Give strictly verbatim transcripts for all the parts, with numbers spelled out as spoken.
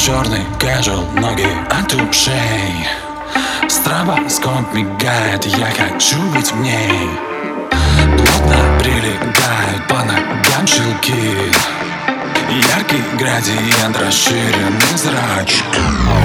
черный casual, ноги от ушей. Стробоскоп мигает, я хочу быть в ней. Плотно прилегают по ногам шелки. Яркий градиент, расширенных зрачков.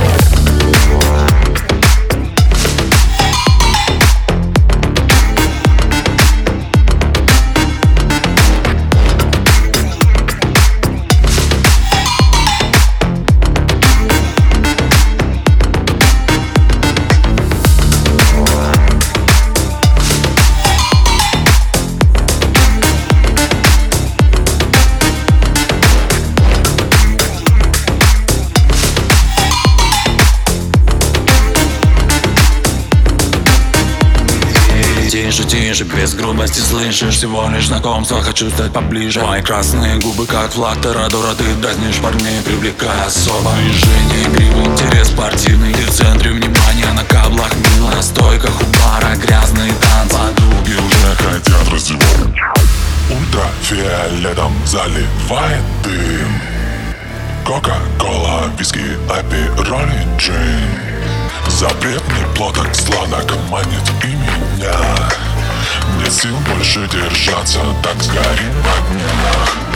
Тише, тише, без грубости, слышишь, всего лишь знакомство, хочу стать поближе. Мои красные губы, как флаг Торадора, ты дразнишь парней, привлекая особо. Движение, игривый интерес спортивный, ты в центре внимания, на каблах мило. На стойках у бара грязные танцы, подруги уже хотят раздевать. Ультрафиолетом заливает дым. Кока-кола, виски, апероли, джин. Запретный плоток сладок манит и меня. Нет сил больше держаться, так сгорим в огнях.